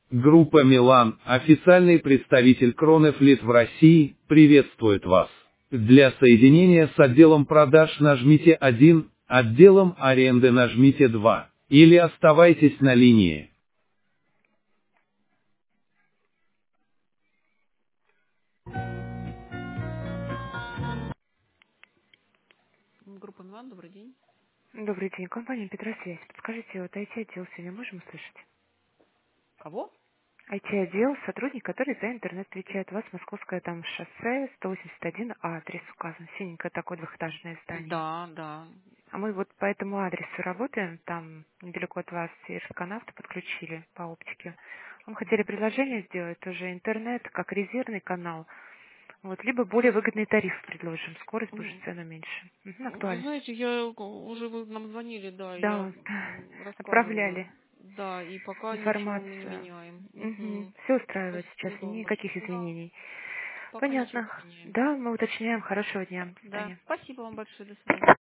Группа «Милан», официальный представитель Кронефлит в России, приветствует вас. Для соединения с отделом продаж нажмите 1, отделом аренды нажмите 2, или оставайтесь на линии. Группа «Милан», добрый день. Добрый день, компания Петросвязь. Подскажите, вот IT-отдел сегодня можем услышать? Кого? IT-отдел, сотрудник, который за интернет отвечает. У вас московское там шоссе 181, адрес указан. Синенькое такое двухэтажное здание. Да, да. А мы вот по этому адресу работаем, там недалеко от вас и Росконавты подключили по оптике. Мы хотели предложение сделать, тоже интернет, как резервный канал. Вот, либо более выгодный тариф предложим, скорость будет, М, цену меньше. Вы Актуально. знаете, я уже вы нам звонили, да, я Да, рассказывала. отправляли Да, и пока ничего мы не информацию. меняем. Угу. Мгм. Все устраивает сейчас, Спасибо вам никаких большое. Да, изменений. пока ничего Понятно. не меняем. Да, мы уточняем. Хорошего дня. До Да, свидания. спасибо вам большое, до свидания.